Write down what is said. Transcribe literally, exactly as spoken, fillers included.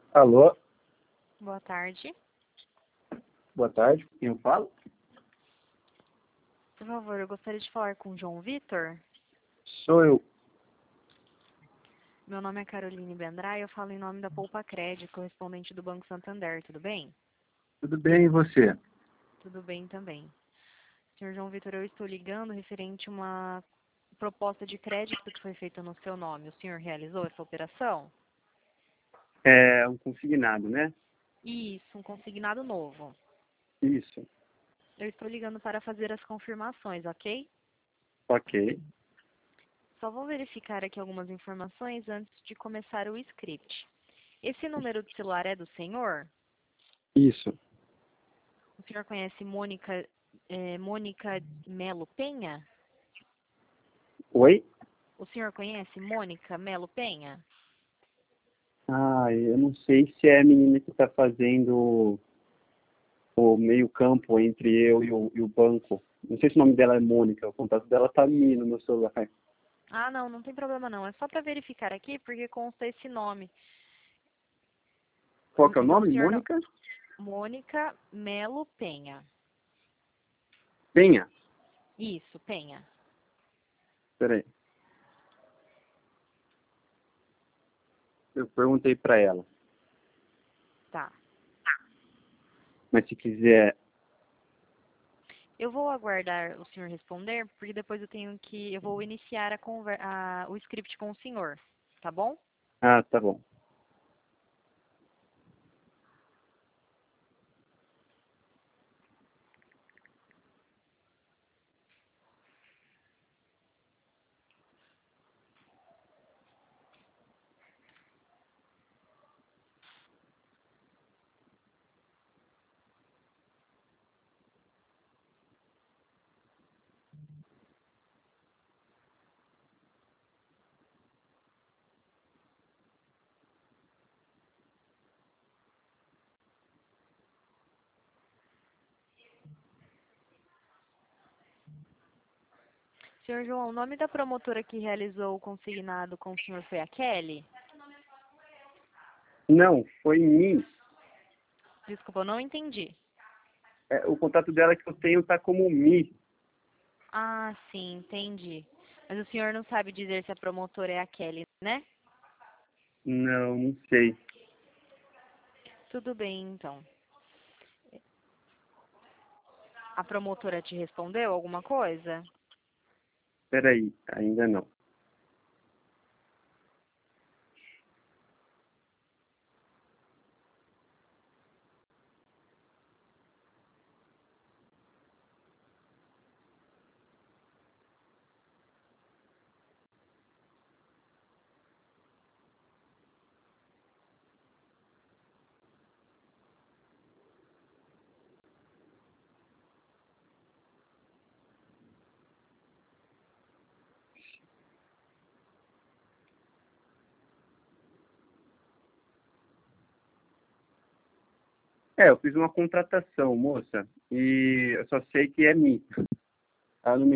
Alô, Boa tarde. boa tarde. Quem eu falo? Por favor, eu gostaria de falar com o João Vitor. Sou eu. Meu nome é Caroline Bendrai, eu falo em nome da Poupa Cred, correspondente do Banco Santander, tudo bem? Tudo bem, e você? Tudo bem também. Senhor João Vitor, eu estou ligando referente a uma proposta de crédito que foi feita no seu nome. O senhor realizou essa operação? É um consignado, né? Isso, um consignado novo. Isso. Eu estou ligando para fazer as confirmações, ok? Ok. Só vou verificar aqui algumas informações antes de começar o script. Esse número de celular é do senhor? Isso. O senhor conhece Mônica, eh, Mônica Melo Penha? Oi? O senhor conhece Mônica Melo Penha? Ah, eu não sei se é a menina que está fazendo o meio campo entre eu e o, e o banco. Não sei se o nome dela é Mônica. O contato dela tá ali no meu celular. Ah, não, não tem problema não. É só para verificar aqui porque consta esse nome. Qual que é o Então o nome? senhor não... Mônica? Mônica Melo Penha. Penha. Isso, Penha. Peraí. Eu perguntei para ela. Tá. Mas se quiser... Eu vou aguardar o senhor responder, porque depois eu tenho que... Eu vou iniciar a conver... a... o script com o senhor, tá bom? Ah, tá bom. Senhor João, o nome da promotora que realizou o consignado com o senhor foi a Kelly? Não, foi em mim. Desculpa, eu não entendi. É, o contato dela que eu tenho tá como Mi. Ah, sim, entendi. Mas o senhor não sabe dizer se a promotora é a Kelly, né? Não, não sei. Tudo bem, então. A promotora te respondeu alguma coisa? Peraí, ainda não. É, eu fiz uma contratação, moça, e eu só sei que é Mi. Ela não me